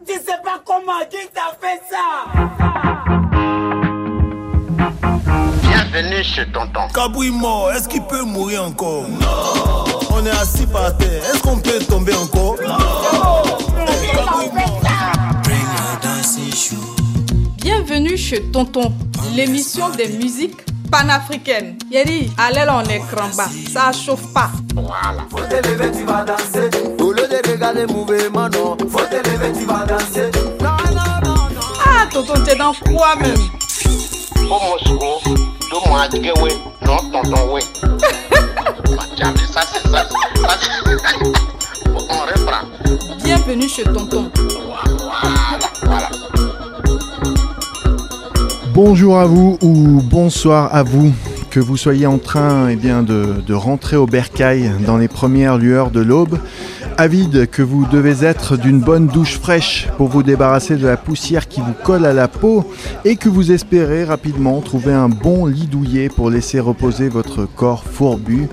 Tu sais pas comment, qui t'a fait ça? Bienvenue chez Tonton. Kabouille mort, est-ce qu'il peut mourir encore? Non. On est assis par terre, est-ce qu'on peut tomber encore? Non. Bienvenue chez Tonton, l'émission des musiques panafricaines. Yeri, allez là en écran bas, ça chauffe pas. Voilà. Faut te lever, tu vas danser. Au lieu de regarder mouvement, non. Faut te lever, tu vas danser. Non. Ah, Tonton, t'es dans quoi même? Au Moscou, tout moi dit oui, non, Tonton oui. Ça c'est ça. On reprend. Bienvenue chez Tonton. Voilà. Bonjour à vous ou bonsoir à vous, que vous soyez en train de rentrer au bercail dans les premières lueurs de l'aube, avide que vous devez être d'une bonne douche fraîche pour vous débarrasser de la poussière qui vous colle à la peau et que vous espérez rapidement trouver un bon lit douillet pour laisser reposer votre corps fourbu,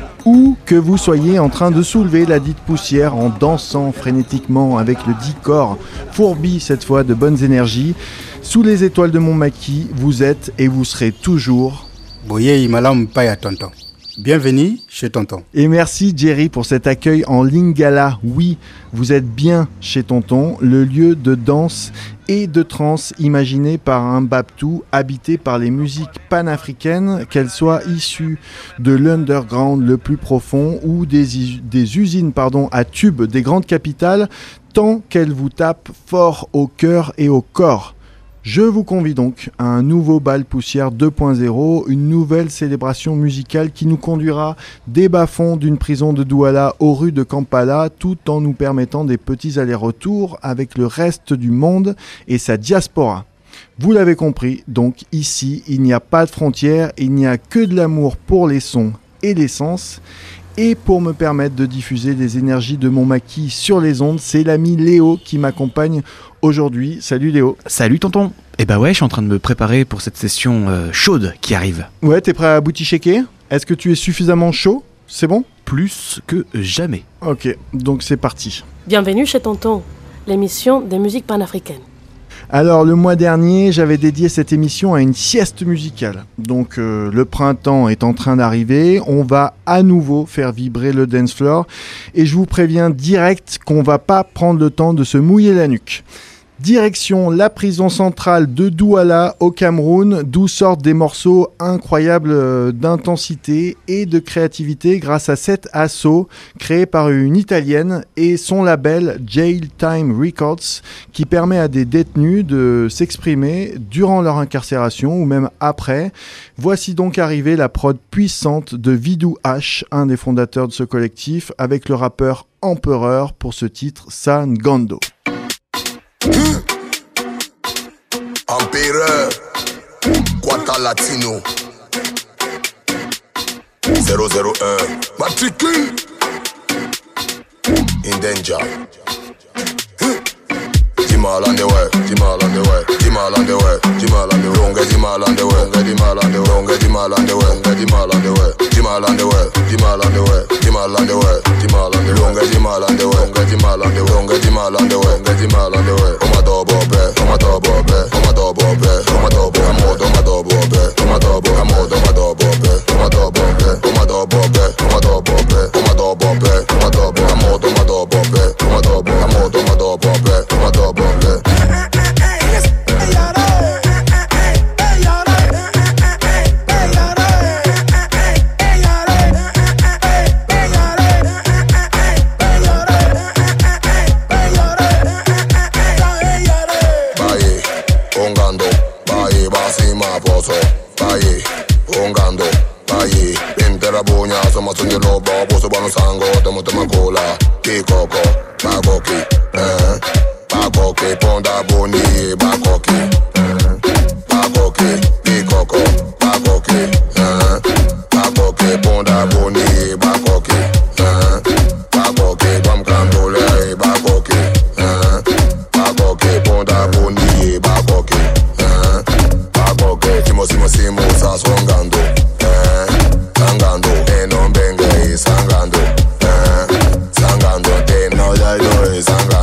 ou que vous soyez en train de soulever la dite poussière en dansant frénétiquement avec le dit corps fourbi cette fois de bonnes énergies. Sous les étoiles de mon maquis, vous êtes et vous serez toujours Boye Malam Paya Tonton. Bienvenue chez Tonton. Et merci Jerry pour cet accueil en lingala. Oui, vous êtes bien chez Tonton, le lieu de danse et de trance imaginé par un Babtou habité par les musiques panafricaines, qu'elles soient issues de l'underground le plus profond ou des usines à tubes des grandes capitales, tant qu'elles vous tapent fort au cœur et au corps. Je vous convie donc à un nouveau bal poussière 2.0, une nouvelle célébration musicale qui nous conduira des bas-fonds d'une prison de Douala aux rues de Kampala, tout en nous permettant des petits allers-retours avec le reste du monde et sa diaspora. Vous l'avez compris, donc ici, il n'y a pas de frontières, il n'y a que de l'amour pour les sons et les sens. Et pour me permettre de diffuser les énergies de mon maquis sur les ondes, c'est l'ami Léo qui m'accompagne aujourd'hui. Salut Léo. Salut Tonton. Eh bah ouais, je suis en train de me préparer pour cette session chaude qui arrive. Ouais, t'es prêt à bouti-shaker? Est-ce que tu es suffisamment chaud? C'est bon? Plus que jamais. Ok, donc c'est parti. Bienvenue chez Tonton, l'émission des musiques panafricaines. Alors le mois dernier, j'avais dédié cette émission à une sieste musicale. Donc le printemps est en train d'arriver, on va à nouveau faire vibrer le dance floor et je vous préviens direct qu'on va pas prendre le temps de se mouiller la nuque. Direction la prison centrale de Douala au Cameroun, d'où sortent des morceaux incroyables d'intensité et de créativité grâce à cet assaut créé par une Italienne et son label Jail Time Records qui permet à des détenus de s'exprimer durant leur incarcération ou même après. Voici donc arrivée la prod puissante de Vidou H, un des fondateurs de ce collectif, avec le rappeur Empereur pour ce titre Sangando. Empereur, Quata Latino 001, matricule in danger. Jimal on the way, Jimal on the way, Jimal on the way, Jimal on the way, don't get Jimal on the way, get Jimal on the way, don't get Jimal on the way, get Jimal on the way, Jimal on the way, Jimal on the way, Jimal on the way, Jimal on the way, don't get Jimal on the way, get Jimal on the way, don't get Jimal on the way, get Jimal on the way. Come on, double back, come on, double back, come on, double back, come on, double, come on, double back, come on, double, come on, double back, come on, double back, come on, double back, come on, double back, come on, double back, come on, double, come on, double back, come on, double, come on, double back, come on, double back. Sango, tomo cola, kikoko, bagoki, bagoki, ponda boni, bagoki, bagoki, kikoko, bagoki, bagoki, ponda boni, bagoki, bagoki, bam kandole, bagoki, bagoki, ponda boni, bagoki, bagoki, simo, sa swangando, sangando, non benga, sangando, sangando, te no da yo, sangando.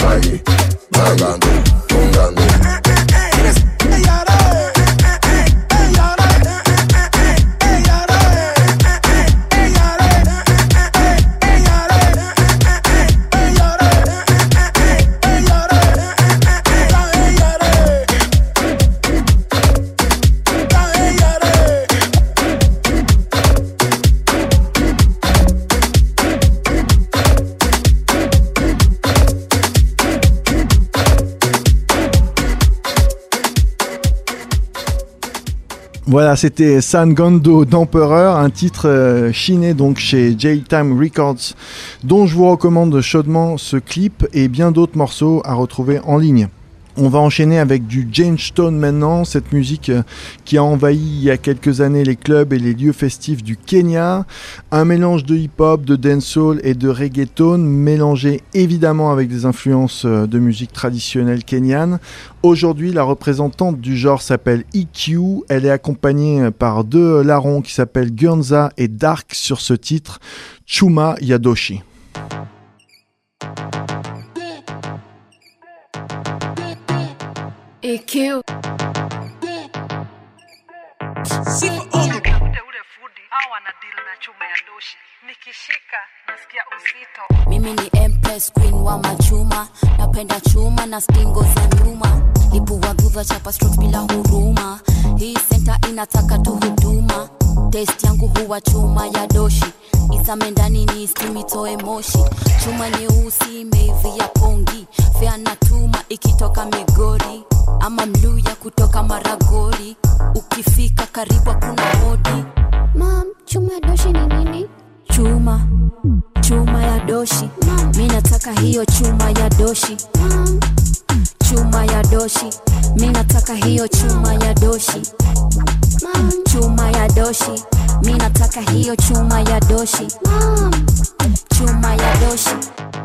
Ahí, bailando, tungando. Voilà, c'était Sangando d'Empereur, un titre chiné donc chez J-Time Records, dont je vous recommande chaudement ce clip et bien d'autres morceaux à retrouver en ligne. On va enchaîner avec du Jane-Stone maintenant, cette musique qui a envahi il y a quelques années les clubs et les lieux festifs du Kenya. Un mélange de hip-hop, de dancehall et de reggaeton, mélangé évidemment avec des influences de musique traditionnelle kenyane. Aujourd'hui, la représentante du genre s'appelle EQ. Elle est accompagnée par deux larrons qui s'appellent Gurnza et Dark sur ce titre, Chuma Yadoshi. EQ. Mimi ni Empress Queen wa machuma, napenda chuma na stingo za nyuma, lipua guva chapa strokes bila huruma, hii center inataka tu huduma, taste yangu huwa chuma ya doshi, isame ndani ni istimitoe moshi, chuma nyeusi imeivia pongi, fea na tuma ikitoka Migori, ama Mluya kutoka Maragori, ukifika karibu kuna hodi. Mom, chuma ya doshi ni nini? Chuma ya doshi. Mimi nataka hiyo chuma ya doshi. Chuma ya doshi. Mimi nataka hiyo chuma ya doshi. Chuma ya doshi. Mimi nataka hiyo chuma ya doshi. Chuma ya doshi.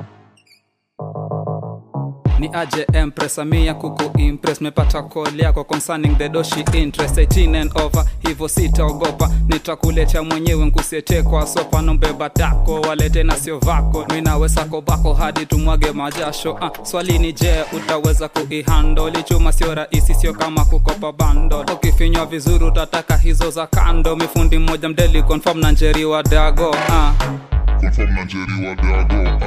Ni aje Empress Amia kuku impress, mepata call yako concerning the doshi interest 18 and over, hivyo sitaogopa, nitakuletea mwenyewe nkusiete kwa sopa, nombeba tako walete na sio vako, minawe sako bako hadi tumwage majasho. Swali ni je, utaweza kuihandle? Chuma sio rahisi, sio kama kukopa bundle, ukifinywa vizuri utataka hizo za kando, mifundi mmoja mdeli confirm na njeri wa dago confirm na njeri wa dago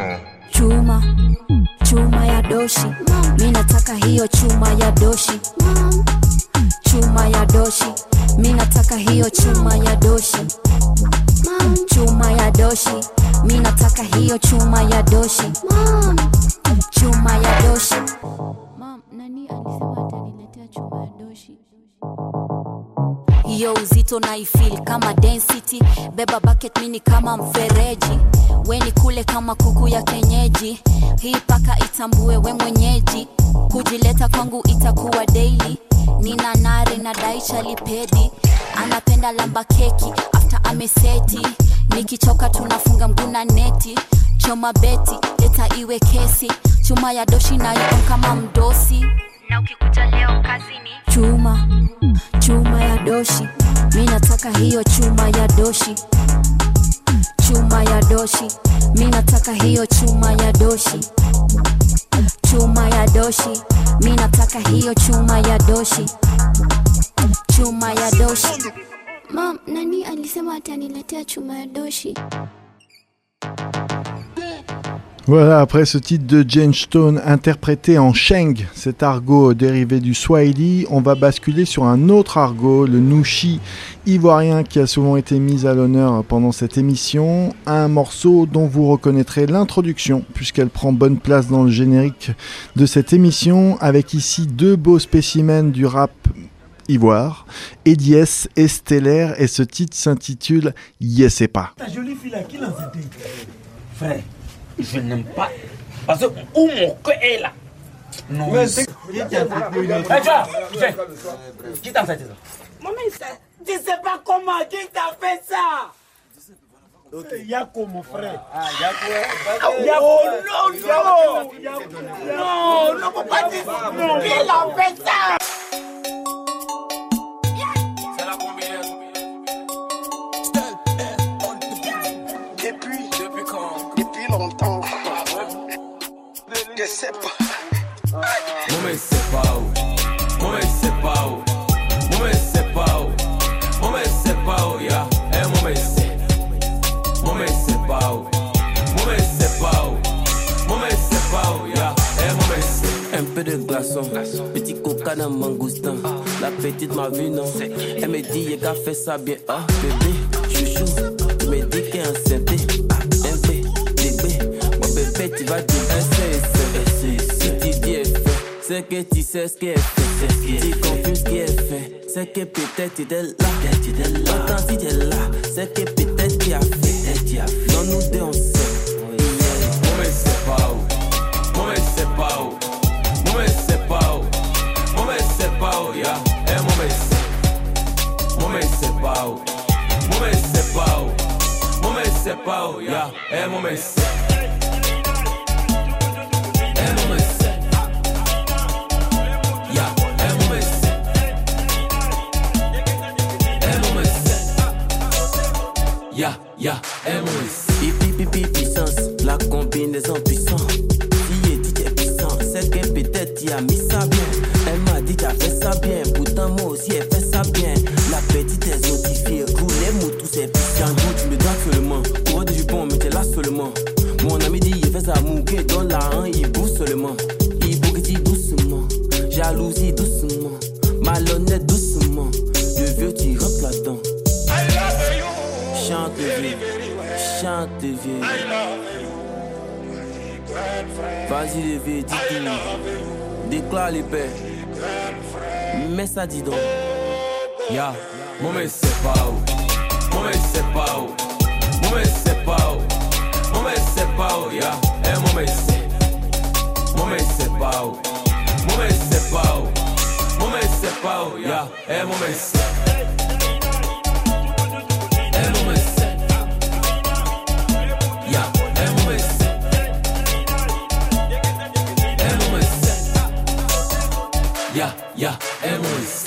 Chuma ya doshi. Mimi nataka hiyo chuma ya doshi. Chuma ya doshi. Mimi nataka hiyo chuma ya doshi. Chuma ya doshi. Mimi nataka hiyo chuma ya doshi. Chuma ya doshi. Mom, nani alisema ataniletea chuma ya doshi? Hiyo uzito na ifeel kama density, beba bucket mini kama mfereji, weni kule kama kuku ya kenyeji, hii paka itambue we mwenyeji, kujileta kwangu itakuwa daily, nina nare na daisha lipedi, anapenda lamba keki after ameseti, nikichoka tunafunga mguna neti, choma beti leta iwe kesi, chuma ya doshi na ion kama mdosi, na ukikuja leo kazini chuma ya doshi. Mimi nataka hiyo chuma ya doshi. Chuma ya doshi. Mimi nataka hiyo chuma ya doshi. Chuma ya doshi. Mimi nataka hiyo chuma ya doshi. Chuma ya doshi. Mom, nani alisema ataniletea chuma ya doshi? Voilà, après ce titre de Jane-Stone interprété en Sheng, cet argot dérivé du Swahili, on va basculer sur un autre argot, le Nushi ivoirien qui a souvent été mis à l'honneur pendant cette émission, un morceau dont vous reconnaîtrez l'introduction puisqu'elle prend bonne place dans le générique de cette émission, avec ici deux beaux spécimens du rap ivoire, Edies et Stellaire, et ce titre s'intitule Yesepa. Ta jolie fille là, qui l'a fait? Frère, je n'aime pas. Parce que où mon cœur est là. Non. Mais c'est qui t'a fait? Qui t'a fait ça? Maman, tu sais pas comment, qui t'a fait ça? Yako, mon frère. Ah, Yako. Yako, non, non, faut pas dire ça. Non, qui l'a fait ça? C'est la combinaison. Depuis quand? Depuis longtemps. Je sais pas. Momé c'est pas où, momé c'est pas où, momé c'est pas où, momé c'est pas où, ya. Momé c'est pas où, momé c'est pas où, momé c'est pas où, ya. Momé c'est. Un peu de glaçon, petit coca dans mangoustin. La petite m'a vu non, elle me dit y'a qu'à faire ça bien. Ah bébé, chouchou, tu me dis qu'elle est enceinte. Un bébé, mon bébé tu vas dire si tu dis elle fait, c'est que tu sais ce qu'elle fait. Tu confuses ce qu'elle fait, c'est que peut-être tu es là. Quand tu es là, c'est que peut-être tu as fait. Non nous deux on sait. Momé c'est pas où, momé c'est pas où, momé c'est pas où, momé c'est pas où, ya. Momé c'est pas où, momé c'est pas où, momé c'est pas où, ya. Momé c'est. Pipi puissance, la combinaison puissante. Si elle dit t'es puissant, c'est que peut-être tu as mis ça bien. Elle m'a dit t'as fait ça bien, pourtant moi aussi elle fait ça bien. La petite est notifiée, rouler mou tous ces puissants. Tu me dois seulement, courant de jupon mais t'es là seulement. Mon ami dit il fait ça mouquet, dans la haine il bouge seulement. Il bouge doucement, jalousie doucement, malhonnête doucement. Le vieux tu rentres là-dedans. Chante vieux, chante vieux. Vas-y les vieux, dis tout. Déclare les paix. Mais ça dit donc. Ya, momé c'est pas où, momé c'est pas où, momé c'est pas où, momé c'est pas où, ya. Momé c'est pas où, momé c'est pas où, momé c'est pas où, ya. Momé c'est. Yeah, Emirates.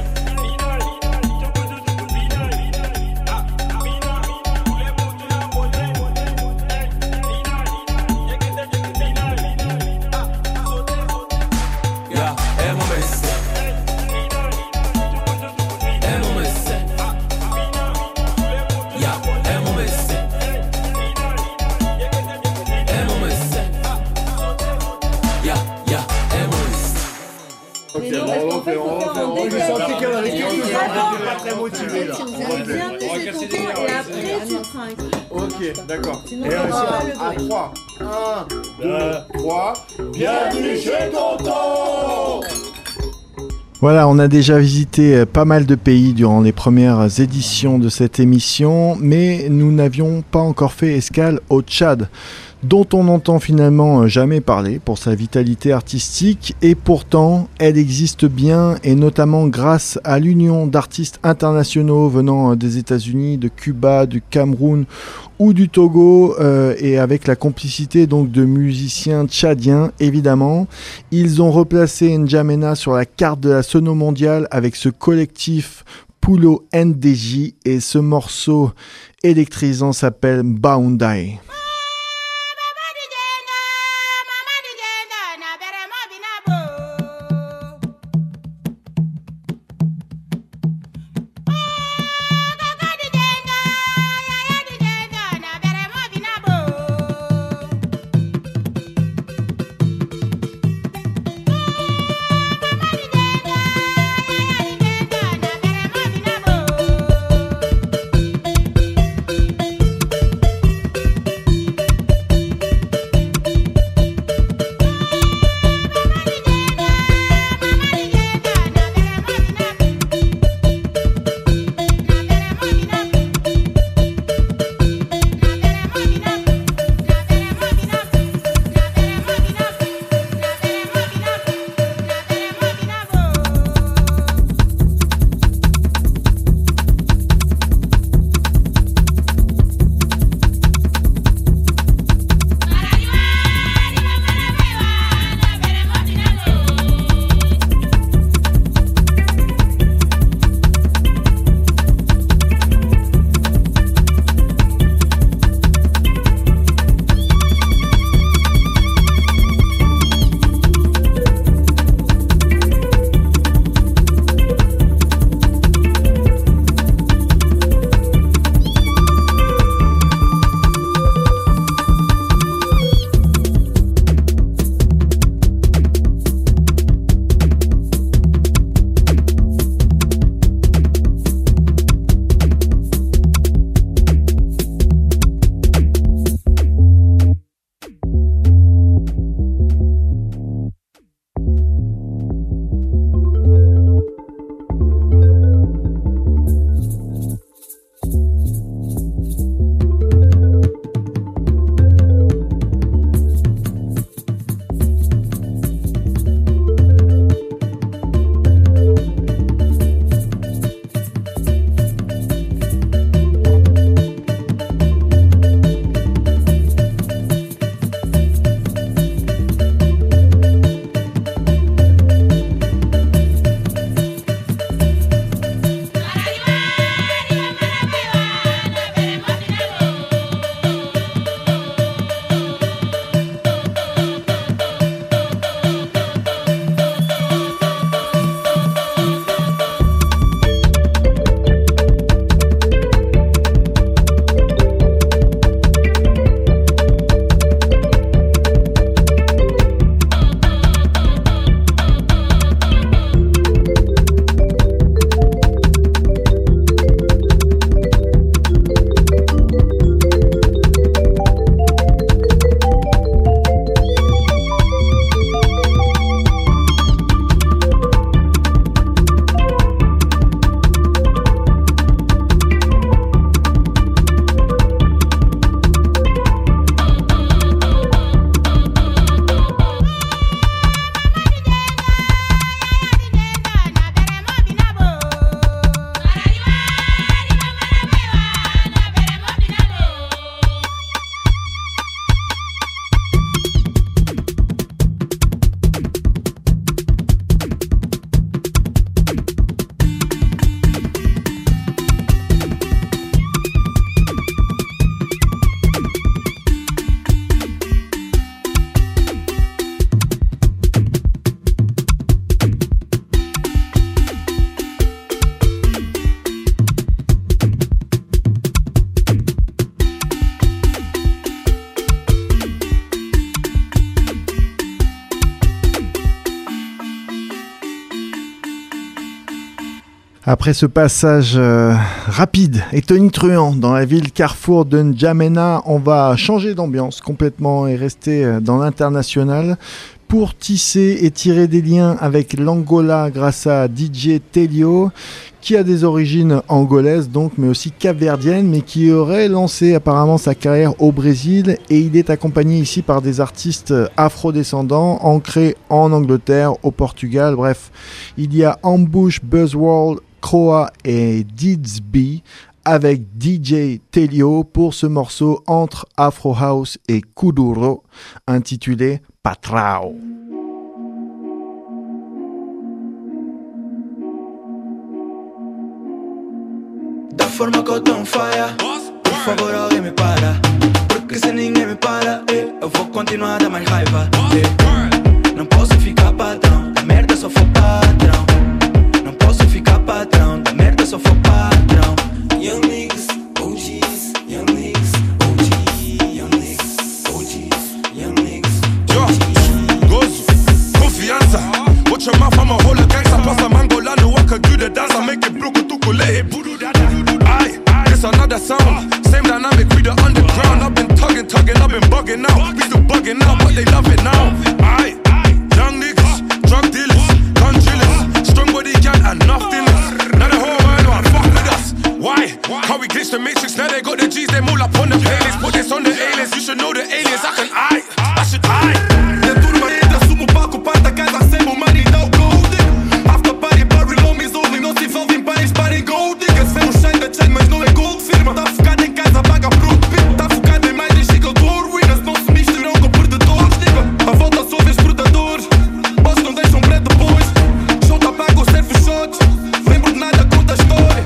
Ok, d'accord. Et à 3. 1, 2, 3. Bienvenue chez Tonton! Voilà, on a déjà visité pas mal de pays durant les premières éditions de cette émission, mais nous n'avions pas encore fait escale au Tchad, dont on n'entend finalement jamais parler pour sa vitalité artistique, et pourtant elle existe bien, et notamment grâce à l'union d'artistes internationaux venant des États-Unis, de Cuba, du Cameroun ou du Togo, et avec la complicité donc de musiciens tchadiens évidemment. Ils ont replacé N'Djamena sur la carte de la sono mondiale avec ce collectif Pulo NDJ, et ce morceau électrisant s'appelle Boundai. Après ce passage rapide et tonitruant dans la ville carrefour de N'Djamena, on va changer d'ambiance complètement et rester dans l'international pour tisser et tirer des liens avec l'Angola grâce à DJ Telio, qui a des origines angolaises donc, mais aussi capverdiennes, mais qui aurait lancé apparemment sa carrière au Brésil, et il est accompagné ici par des artistes afrodescendants ancrés en Angleterre, au Portugal. Bref, il y a Ambush, Buzzworld, Croa et Didsby avec DJ Telio pour ce morceau entre Afro House et Kuduro intitulé Patrao. Da forma que eu tô on fire, por favor alguém me para, porque se ninguém me para, eu vou continuar a dar mais raiva. Não posso ficar patrão, da merda só for patrão. Não posso ficar patrão, da merda só for patrão. Young niggas, OGs, young niggas, OGs, young niggas, OGs, young niggas. Gozo, confiança. Watch your mouth, I'm a whole gangster. Plus I'm Angolano, I can do the dance. I make it blue, tu colé, aye, it's another sound. Same dynamic, we the underground. I've been tugging, I've been bugging out. We still bugging out, but they love it now. Aye, young niggas, drug dealers, gun drillers, strong body gang and nothing less. Now the whole world want fuck with us. Why? How we glitch the matrix? Now they got the G's, they all up on the playlist. Put this on the A-list, you should know the aliens. I should. De turma entra, sumo palco, parta casa, sempre o money dá o gold. After party, Barry Lomies only, não se envolve em pares, parem gold. Digas, vem um shine da chain, mas não é gold. Firma, tá focado em casa, paga pro pit. Tá focado em mais, diz que eu tô ruínas, não se misturam com perdedores. Diga, a volta só vês predadores. Boss não deixam preto depois. Junta, paga os serve shots. Lembro de nada, conta a história.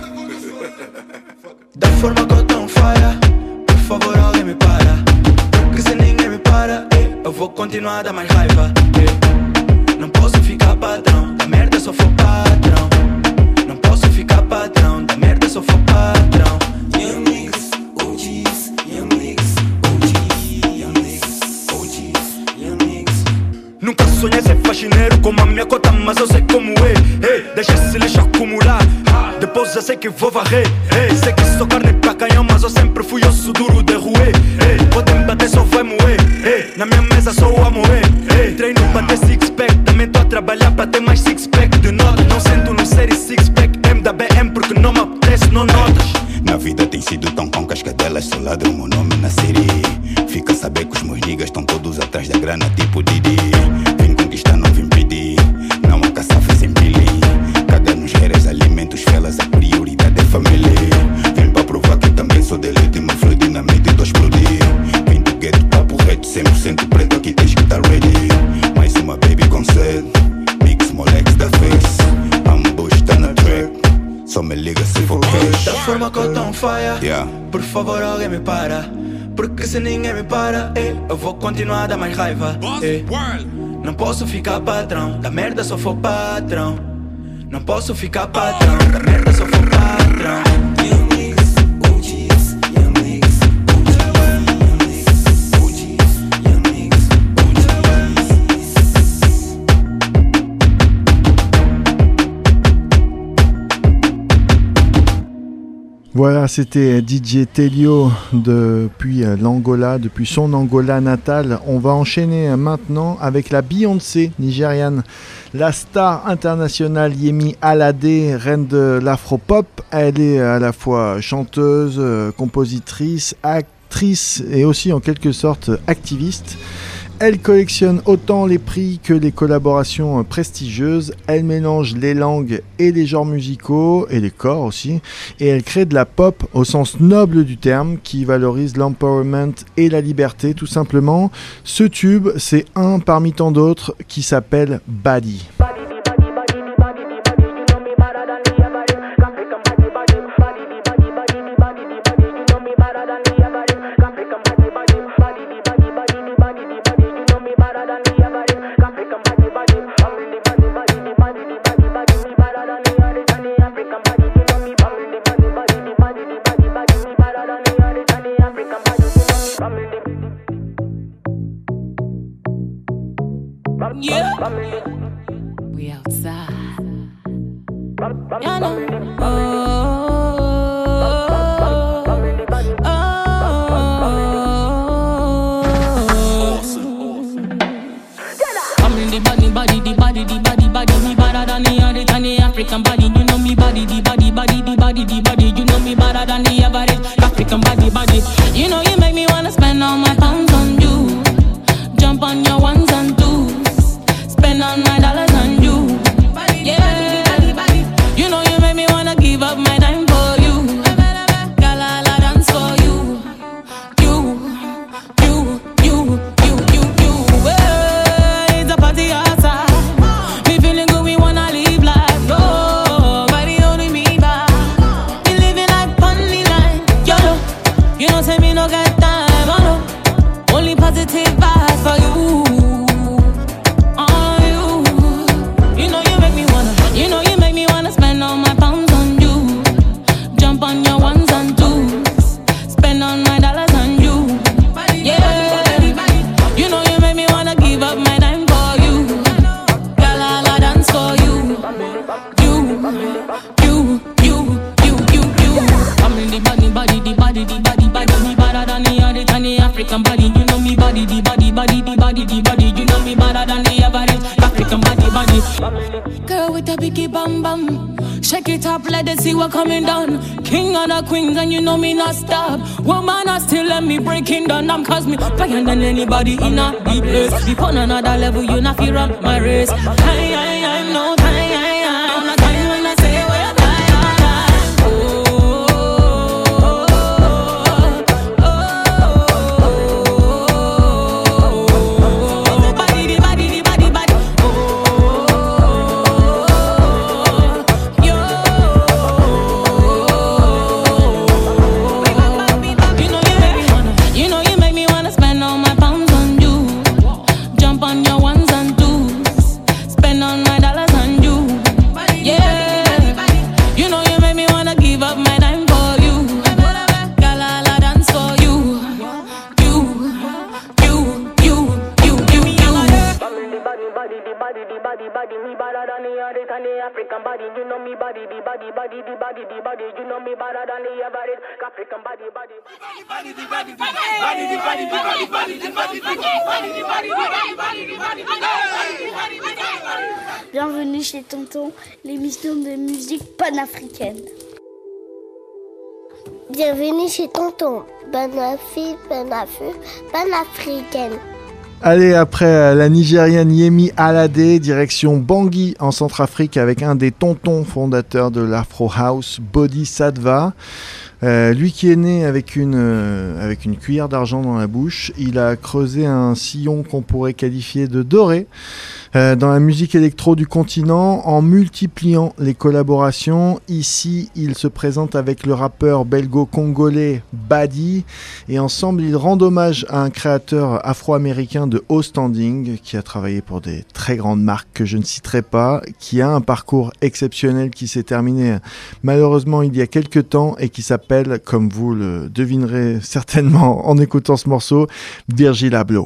Da forma que eu tô on fire, por favor alguém me para, porque se ninguém me para, eu vou continuar a dar mais raiva. Não posso ficar patrão, da merda só for patrão. Não posso ficar patrão, da merda só for patrão. Young niggas, OGs, young niggas, OGs, young niggas, OGs, young niggas. Nunca sonhei ser faxineiro como a minha cota, mas eu sei como é. Deixa esse lixo acumular, depois eu sei que vou varrer. Sei que sou carne pra canhão, mas eu sempre fui osso duro de roer. Podem bater, só vai moer. Na minha mesa só o a moer. Treino pra ter six-pack, também tô a trabalhar pra ter mais six-pack. De nota, não sento no série six-pack. M da BM porque não me apetece, não notas. Na vida tem sido tão com cascadelas, só ladro meu nome na série. Fica a saber que os meus niggas estão todos atrás da grana, tipo Didi. Vim conquistar, não vim pedir. Não há caçafa sem peeling. Caga nos haters, alimenta os felas, a prioridade é família. Vim pra provar que também sou delete, meu flow dinamite e tô explodir. Vim do gueto, papo reto, 100% preto, aqui tens que tá ready. Mais uma baby com sede, mix moleques da face. Ambush tá na track, só me liga se for cash. Da forma que eu tô on fire, por favor alguém me para, porque se ninguém me para, eu vou continuar a dar mais raiva. Não posso ficar patrão, da merda só for patrão. Não posso ficar patrão, da merda só for patrão. Young niggas, OGs, young niggas, OGs, young niggas, Voilà, c'était DJ Telio depuis l'Angola, depuis son Angola natale. On va enchaîner maintenant avec la Beyoncé nigériane, la star internationale Yemi Alade, reine de l'afropop. Elle est à la fois chanteuse, compositrice, actrice et aussi en quelque sorte activiste. Elle collectionne autant les prix que les collaborations prestigieuses. Elle mélange les langues et les genres musicaux, et les corps aussi. Et elle crée de la pop au sens noble du terme, qui valorise l'empowerment et la liberté, tout simplement. Ce tube, c'est un parmi tant d'autres qui s'appelle Body. Yeah. We outside. You know. Me better than the other than the African body. You know me body, the body. You know me better than the average African body. You know you make me wanna spend all my pounds on you. Jump on your ones and twos. Spend all my dollars on you. Yeah. You know you make me wanna give up my time for you. Girl, I'll dance for you. You. Hey, it's a party outside. Me feeling good, we wanna live life. Nobody holding me back. We living like funny line. YOLO. You know, say me no got time. Oh no. Only positive vibes for you. You know you make me wanna spend all my pounds on you. Jump on your ones and twos. Spend all my dollars on you. Yeah. You know you make me wanna give up my time for you. Girl, I'll dance for you. You. I'm in the body. Me better than the other than the African body. You know me body, the body. You know me better than the average African body. Girl with a biggie bam bam. Shake it up, let them see what coming down. King and the queens and you know me not stop. Woman I still let me breaking down. I'm cause me fire than anybody in a deep place. Deep on another level, you not feel run my race. I'm no time. I'm not time when I say where I'm me better than the other than the African body. You know me body, the body. You know me better than the average African body. Bienvenue chez Tonton, l'émission de musique panafricaine. Bienvenue chez Tonton, panafricaine. Allez, après la Nigériane Yemi Alade, direction Bangui en Centrafrique avec un des tontons fondateurs de l'Afro House, Bodhisattva. Lui qui est né avec une cuillère d'argent dans la bouche, il a creusé un sillon qu'on pourrait qualifier de doré dans la musique électro du continent en multipliant les collaborations. Ici, il se présente avec le rappeur belgo-congolais Badi et ensemble, ils rendent hommage à un créateur afro-américain de haut standing qui a travaillé pour des très grandes marques que je ne citerai pas, qui a un parcours exceptionnel qui s'est terminé malheureusement il y a quelques temps et qui s'appelle, comme vous le devinerez certainement en écoutant ce morceau, Virgil Abloh.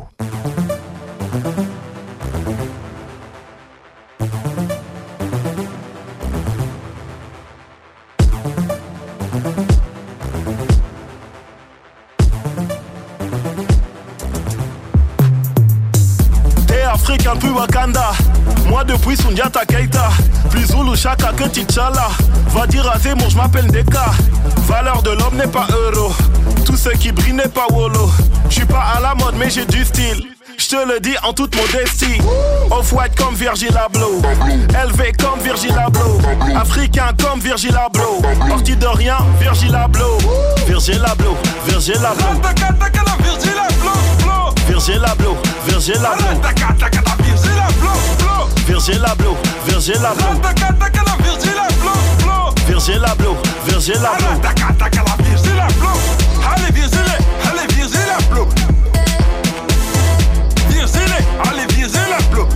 Afrique un peu Wakanda. Moi depuis Sundiata Keita. Plus Zulu Chaka que T'Challa. Va dire à Zemmour je m'appelle Deka. Valeur de l'homme n'est pas euro. Tout ce qui brille n'est pas wolo. J'suis pas à la mode mais j'ai du style. J'te le dis en toute modestie. Off-white comme Virgil Abloh. Élevé comme Virgil Abloh. Africain comme Virgil Abloh. Parti de rien, Virgil Abloh. Virgil Abloh, Virgil Abloh. Virgil Abloh, Virgil Abloh. Virgil Abloh, Virgil Abloh. Virgil Abloh, Virgil Abloh. Allez Virgil, allez Virgil Abloh. Allez, Virgil Abloh.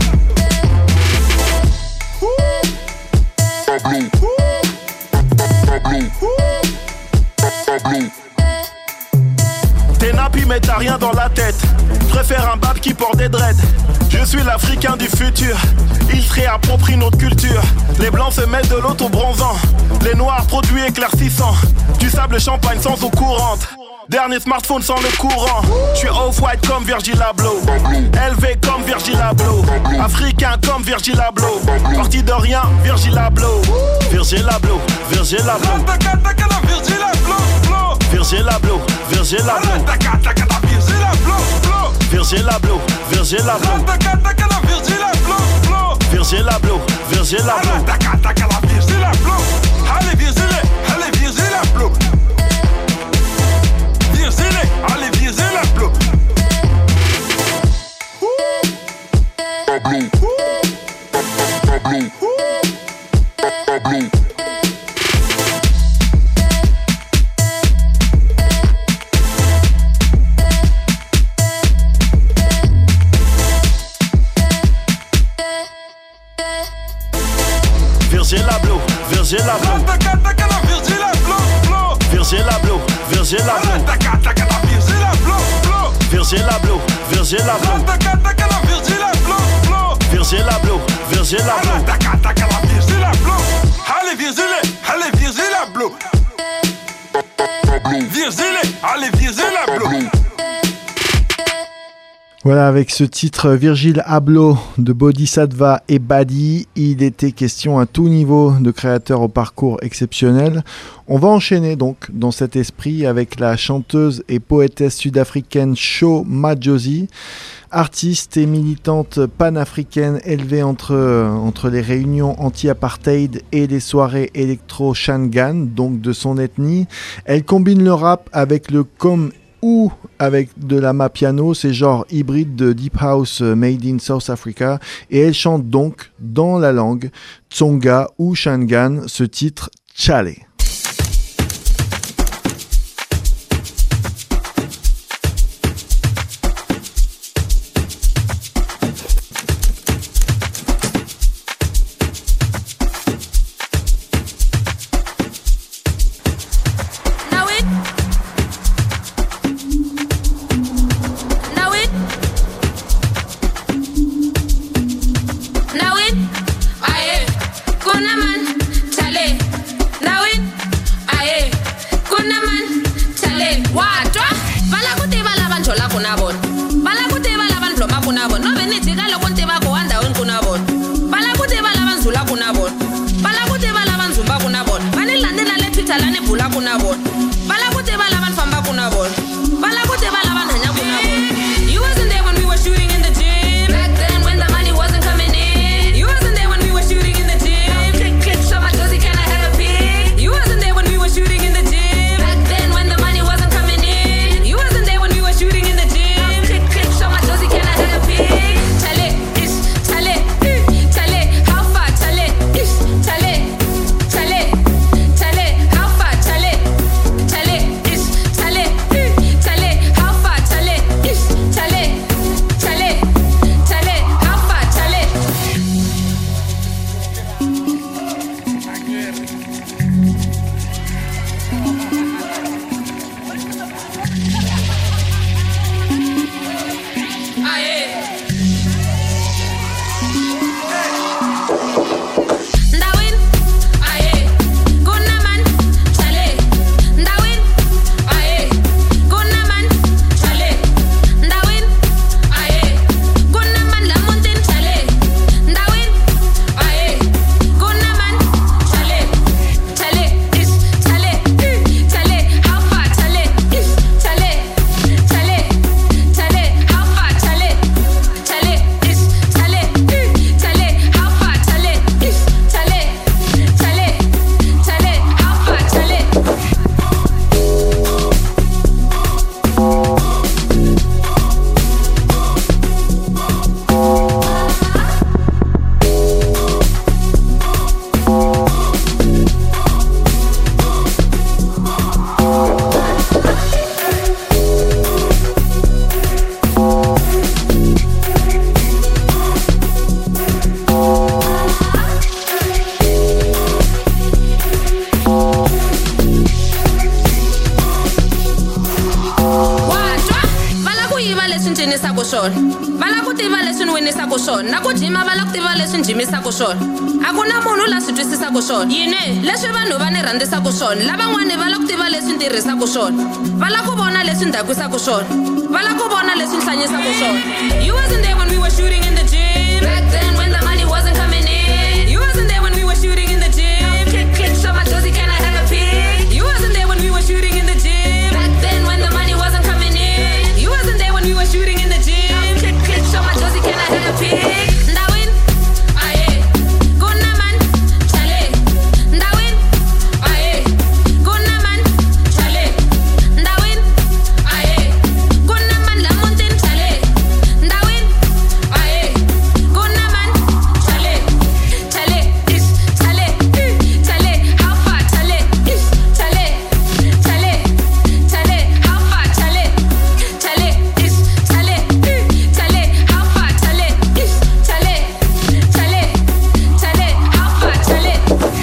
T'es nappy mais t'as rien dans la tête. Préfère un bab qui porte des dreads. Je Je suis l'Africain du futur. Ils se réapproprient notre culture. Les blancs se mettent de l'auto bronzant. Les noirs produits éclaircissants. Du sable champagne sans eau courante. Dernier smartphone sans le courant. Je suis off-white comme Virgil Abloh. Élevé comme Virgil Abloh. Africain comme Virgil Abloh. Parti de rien, Virgil Abloh. Virgil Abloh, Virgil Abloh. Virgil Abloh, Virgil Abloh. Virgil Abloh, Virgil Abloh. Virgil Abloh, Virgil Abloh. Allez, Virgil, allez, Virgil Abloh. Allez, Virgil Abloh. Virgil Abloh, Virgil Abloh. Virgil Abloh, Virgil Abloh. Virgil Abloh, Virgil Abloh. Virgil Abloh, Virgil Abloh. Allez, Virgil, allez, Virgil Abloh. Virgil, allez, Virgil Abloh. Voilà, avec ce titre Virgil Abloh de Bodhisattva et Badi, il était question à tout niveau de créateurs au parcours exceptionnel. On va enchaîner donc dans cet esprit avec la chanteuse et poétesse sud-africaine Sho Madjozi, artiste et militante panafricaine élevée entre les réunions anti-apartheid et les soirées électro-shangan, donc de son ethnie. Elle combine le rap avec le ou avec de la mapiano, ces genres hybrides de deep house made in South Africa, et elle chante donc dans la langue Tsonga ou Shangan ce titre Tchale. Now it, kuna man, chale. Now it. ku swona na ku jima va la ku tiva leswi jimisaka swona a ku na munhu la swi twisisaka swona yini leswi vanhu va ni rhandzisaka swona lavan'wani va la ku tiva leswi tirhisaka swona va la ku vona leswi ndakwisaka swona va la ku vona leswi hlanyisaka swona. You wasn't there when we were shooting in the gym back then when the money wasn't coming in. You wasn't there when we were shooting in the gym. Click click show my josie, can I have a pic? You wasn't there when we were shooting in the gym back then when the money wasn't coming in. You wasn't there when we were shooting in the gym. Click click show my josie, can I have a pic? Ndawin aye gonna man chale ndawin aye gonna man chale ndawin aye gonna man la mountain chale ndawin aye gonna man chale chale ish chale chale how far chale ish chale chale chale how far chale chale ish chale chale how far chale ish chale chale chale how far chale.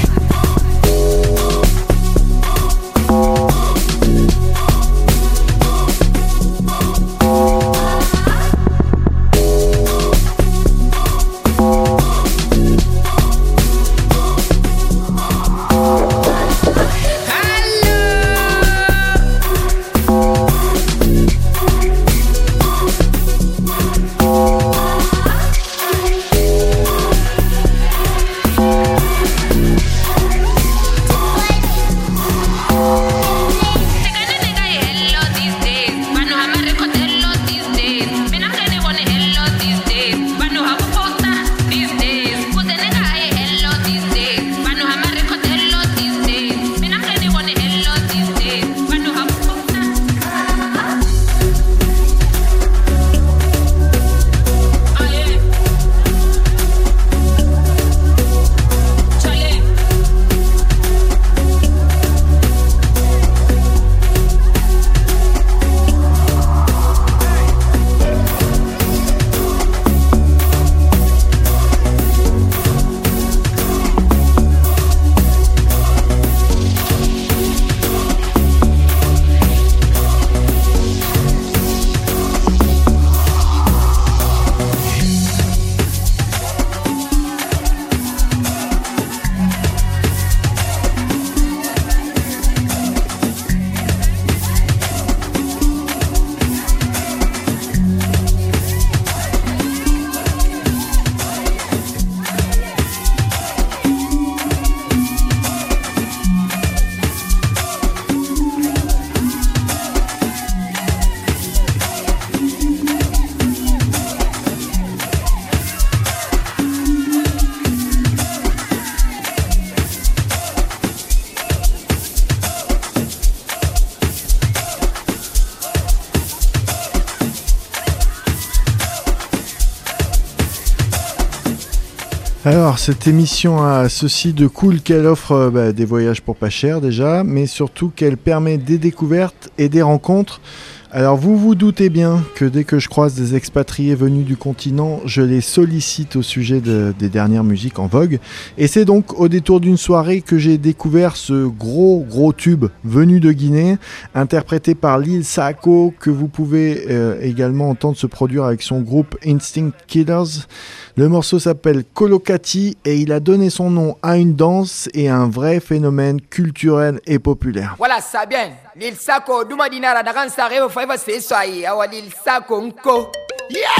Alors, cette émission a ceci de cool qu'elle offre des voyages pour pas cher déjà, mais surtout qu'elle permet des découvertes et des rencontres. Alors, vous vous doutez bien que dès que je croise des expatriés venus du continent, je les sollicite au sujet des dernières musiques en vogue. Et c'est donc au détour d'une soirée que j'ai découvert ce gros tube venu de Guinée, interprété par Lil Sako, que vous pouvez également entendre se produire avec son groupe Instinct Killers. Le morceau s'appelle Kolokati et il a donné son nom à une danse et à un vrai phénomène culturel et populaire. Voilà, ça bien. Lil Sako, Duma Dinara, Dagan Sareo, Faiva Seswai, Awa Lil Sako Nko. Yeah,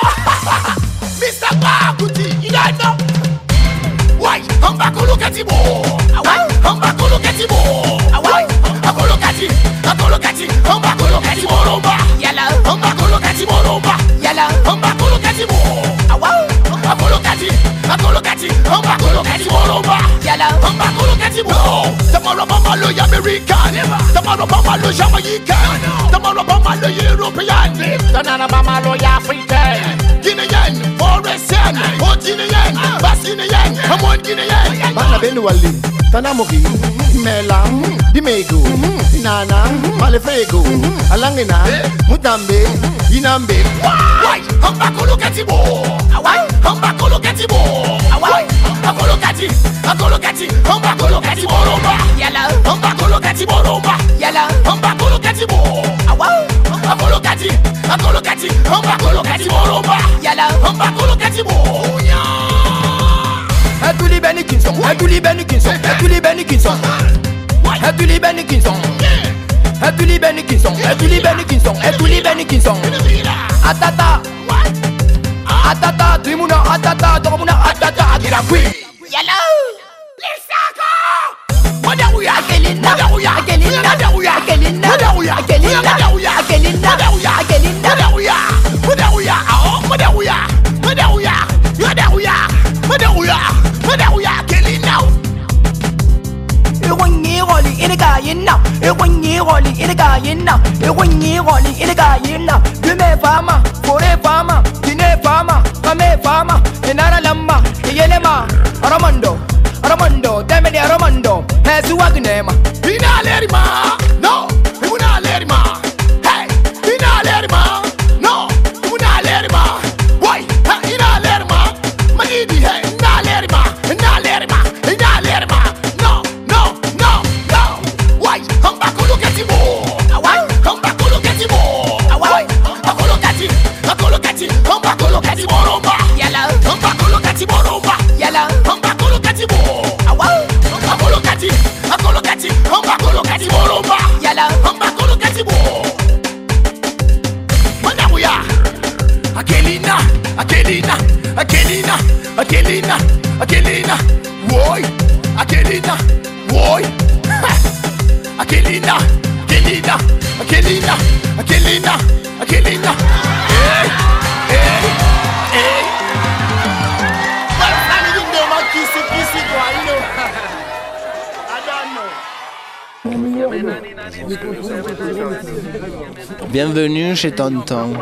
yo! Mr. Bakuti, you know? Why? Hamba Kolokati mo. Why? Hamba Kolokati mo. Why? Kolokati, Kolokati, Hamba Kolokati mo romba. Yala, Hamba Kolokati mo romba. Yala, Hamba Kolokati mo. Kolokati, Kolokati, Hamba Kolokati mo romba. Yala, Hamba Kolokati mo. Tomorrow Bama lo American, tomorrow Bama lo Jamaican, tomorrow Bama lo European, tomorrow Bama lo African, Guinean, Forestian, Guinean, Basinian, Amon Guinean. Bana Benuali, Tanamori, Mela, Dimego, Nana, Malefego, Alangina, Mutambe, Inambe. Why? Hamba Kolokati mo. Why? Hamba Kolokati mo. Why? Kolokati, Kolokati, Hamba Kolokati mo romba. Yala, Hamba Kolokati mo romba. Yala, Hamba Kolokati mo. Kolokati, akolokati, akolokati, akolokati moromba. Yala, akolokati monya. Etuli Benikinson, Etuli Benikinson, Etuli Benikinson. Etuli Benikinson. Etuli Benikinson, Etuli Benikinson, Etuli Benikinson. Atata. Atata, Dimuna, Atata, Domuna, Atata, Agiragui. Yala. Lisako. Madaruya, Akelina, Madaruya, Akelina, Madaruya, Akelina, Madaruya, Akelina, Madaruya, Akelina, Madaruya, Akelina, Madaruya, Madaruya, oh, Madaruya, Madaruya, Madaruya, Madaruya, Madaruya, Akelina. When you rolling in a guy in now, when you rolling in a guy in now, when you rolling in a guy in now, you may farmer, for a farmer, you may farmer, Kame farmer, Inara Lamba, Yelema, Aramondo, Aramondo, Demini Aramondo, has you Wagnema, Ina Lerima, no, Una Lerima, hey, Ina Lerima, no, Una Lerima, why, Ina Lerima, Manidi, hey, Ina Lerima, Ina Lerima, Ina Lerima. Akolokati moromba. Yala. Akolokati moromba. Yala. Akolokati mo. Akolokati. Akolokati. Akolokati moromba. Yala. Akolokati mo. Madaruya. Akelina. Akelina. Akelina. Akelina. Akelina. Woy. Akelina. Woy. Akelina. Akelina. Akelina. Akelina. Akelina. Hey. Hey. Hey. Well, I didn't know my kissy boy, you know. I don't know. Bienvenue chez Tonton.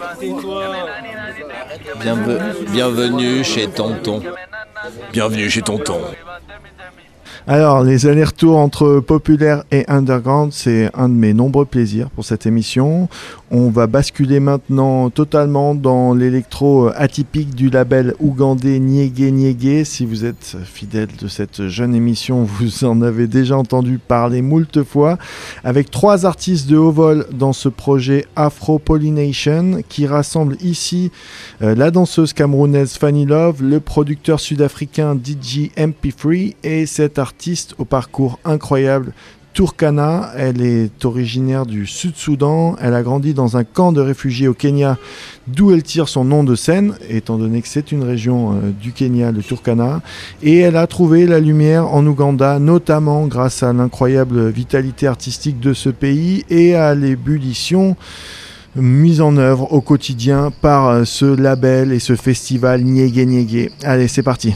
Bienvenue chez Tonton. Bienvenue chez Tonton. Alors, les allers-retours entre populaire et underground, c'est un de mes nombreux plaisirs pour cette émission. On va basculer maintenant totalement dans l'électro atypique du label ougandais Nyege Nyege. Si vous êtes fidèle de cette jeune émission, vous en avez déjà entendu parler moult fois. Avec 3 artistes de haut vol dans ce projet Afro Pollination qui rassemble ici la danseuse camerounaise Fanny Love, le producteur sud-africain DJ MP3 et cet artiste au parcours incroyable Turkana. Elle est originaire du Sud-Soudan, elle a grandi dans un camp de réfugiés au Kenya d'où elle tire son nom de scène étant donné que c'est une région du Kenya, le Turkana, et elle a trouvé la lumière en Ouganda notamment grâce à l'incroyable vitalité artistique de ce pays et à l'ébullition mise en œuvre au quotidien par ce label et ce festival Nyege Nyege. Allez, c'est parti.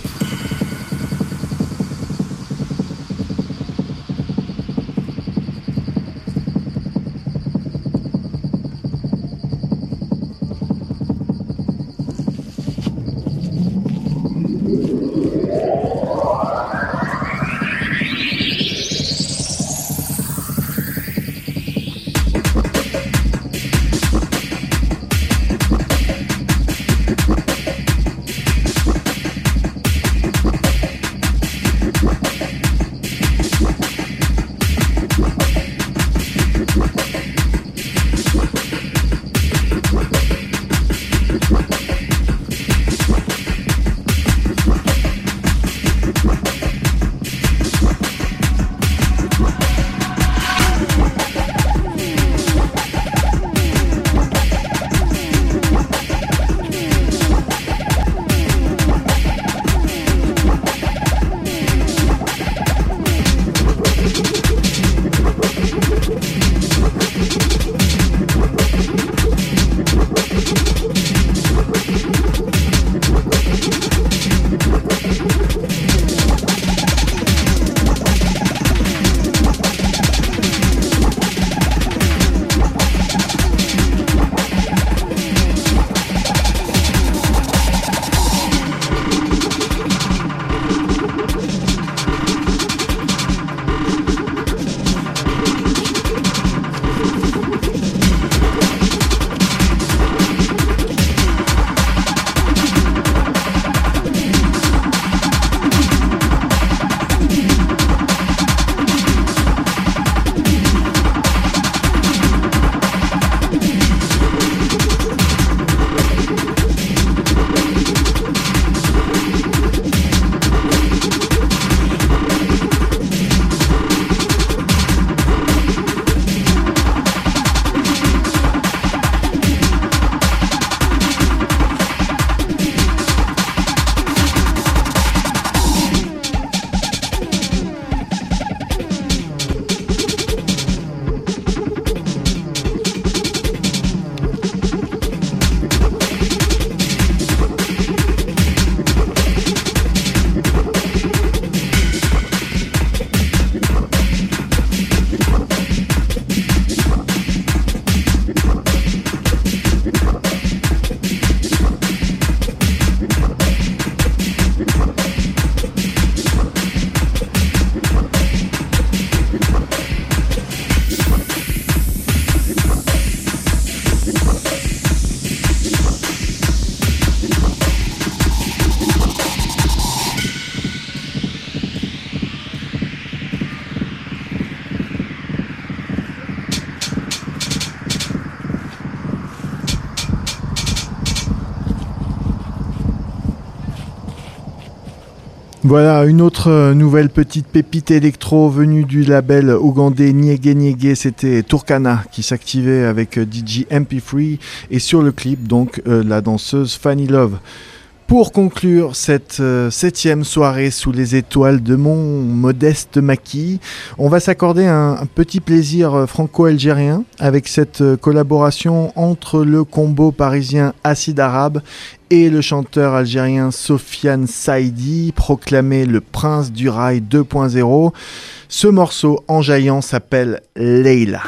Voilà, une autre nouvelle petite pépite électro venue du label ougandais Niege Niege, c'était Turkana qui s'activait avec DJ MP3 et sur le clip donc la danseuse Fanny Love. Pour conclure cette 7e soirée sous les étoiles de mon modeste maquis, on va s'accorder un petit plaisir franco-algérien avec cette collaboration entre le combo parisien Acide Arabe et le chanteur algérien Sofiane Saïdi, proclamé le prince du rail 2.0. Ce morceau enjaillant s'appelle Leila.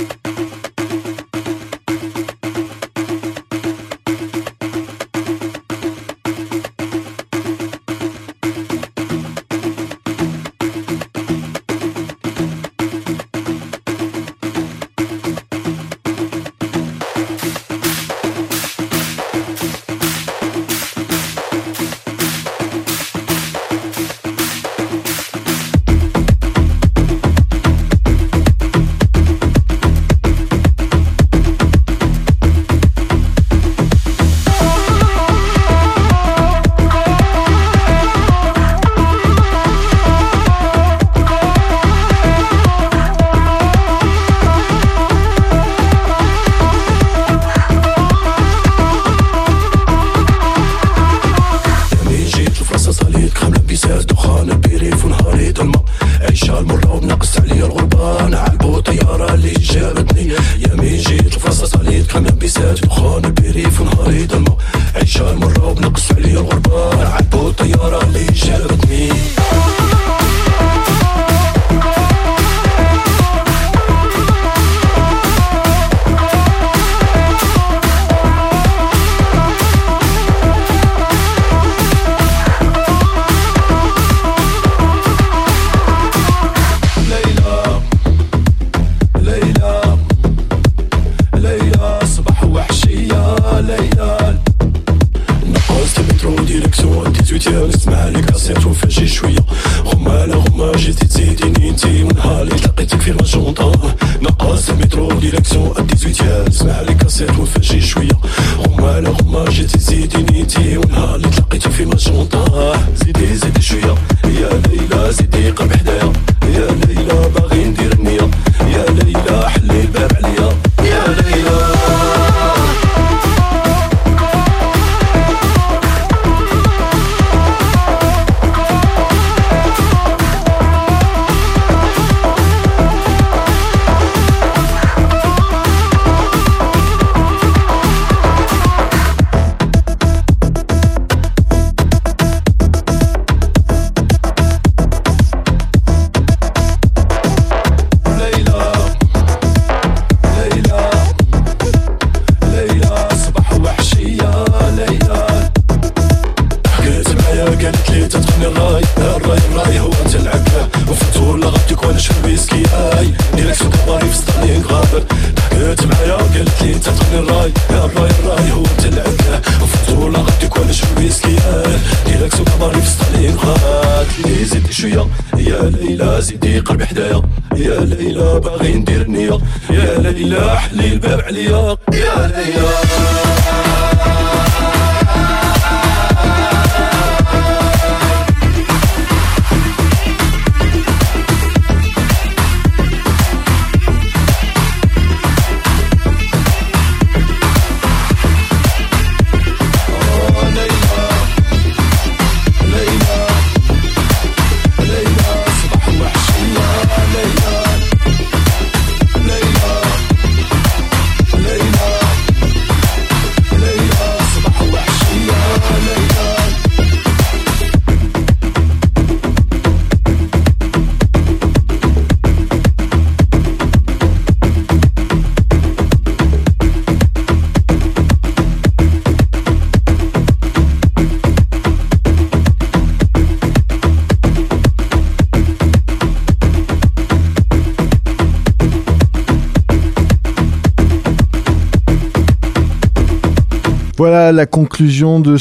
Voilà la conclusion de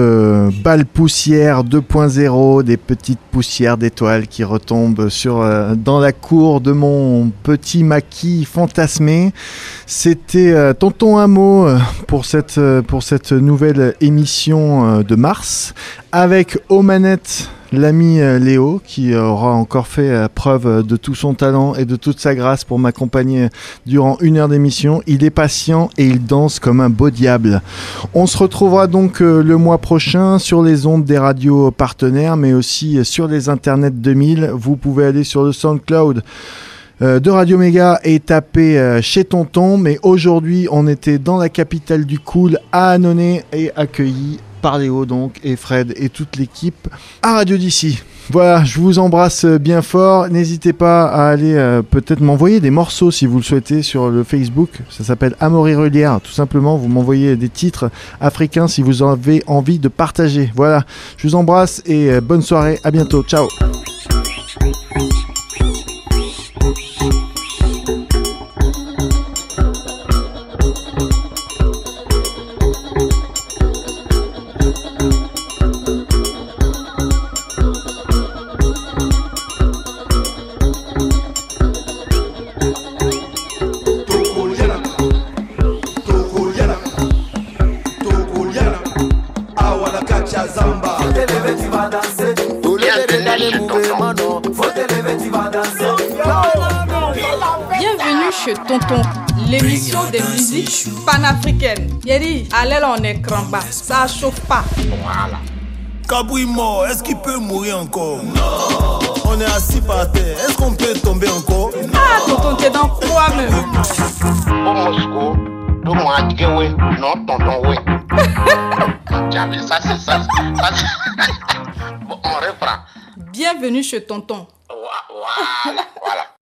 ce bal poussière 2.0, des petites poussières d'étoiles qui retombent dans la cour de mon petit maquis fantasmé. C'était Tonton Hameau pour cette nouvelle émission de mars, avec aux manettes l'ami Léo, qui aura encore fait preuve de tout son talent et de toute sa grâce pour m'accompagner durant 1 heure d'émission. Il est patient et il danse comme un beau diable. On se retrouvera donc le mois prochain sur les ondes des radios partenaires, mais aussi sur les internets 2000. Vous pouvez aller sur le SoundCloud de Radio Méga et taper chez Tonton. Mais aujourd'hui, on était dans la capitale du cool, à Annonay, et accueilli par Léo donc et Fred et toute l'équipe à Radio d'ici. Voilà, je vous embrasse bien fort. N'hésitez pas à aller peut-être m'envoyer des morceaux si vous le souhaitez sur le Facebook. Ça s'appelle Amaury Relière. Tout simplement, vous m'envoyez des titres africains si vous avez envie de partager. Voilà, je vous embrasse et bonne soirée. À bientôt. Ciao. Bienvenue chez Tonton, l'émission des musiques panafricaines. Yeri, allez là en écran bas, ça chauffe pas. Voilà. Kabouille mort, est-ce qu'il peut mourir encore? Non. On est assis par terre, est-ce qu'on peut tomber encore? Ah, Tonton, t'es dans quoi même? Au Moscou, tout le monde dit oui, non, tonton, oui. J'avais ça, c'est ça. Bon, on reprend. Bienvenue chez Tonton. Voilà.